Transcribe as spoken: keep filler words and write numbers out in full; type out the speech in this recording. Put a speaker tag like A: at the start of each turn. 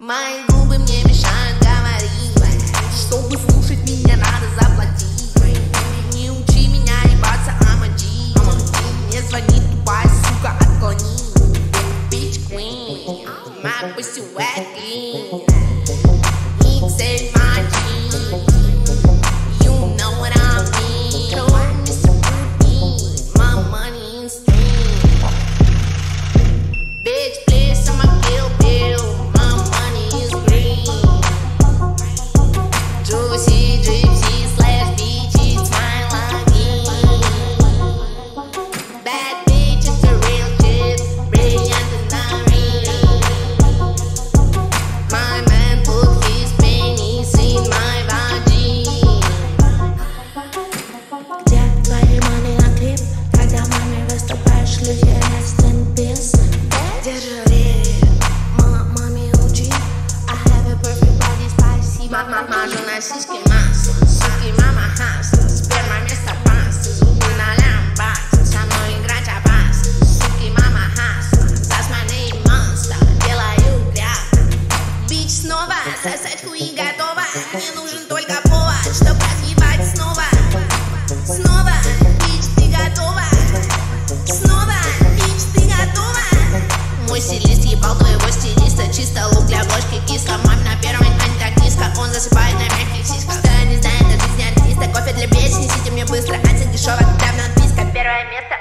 A: Мои губы мне мешают говорить. Чтобы слушать меня, надо заплатить. Не учи меня ебаться, I'm a G. Мне звонит тупая сука, отклони. Bitch queen, my pussy wet clean. Икс эль my jeans. You know what I mean. So I'm Mister Putin, my money in stream. Bitch, please, I'm a kill bill. My money is green. Juicy, gypsy, slash bitch, it's my login. Bad bitch, it's a real shit. Brilliant and not my man put his penis in my vagina.
B: Где твои money на клип? Когда маме выступаешь, шлюхи rest in peace.
A: Держи ритм, маме учи. I have a perfect body, спасибо. Мажу на сиськи масло, суки, мама хасла. Сперма вместо пасты, зубы на лямбасе. Со мной играть опасно, суки, мама хасла. Засманный монстр, делаю грязно. Бич снова, сосать хуи готова. Мне нужен только повод, чтоб разъебать снова. Снова, бич, ты готова? Снова, бич, ты готова? Мой стилист ебал твоего стилиста. Чисто лук для обложки кисло. Маме на первой антагонистка. Он засыпает на мягких сиськах. Что не знает о жизни артиста. Кофе для песни, сидите мне быстро. Антидешевая, давно отписка. Первое место.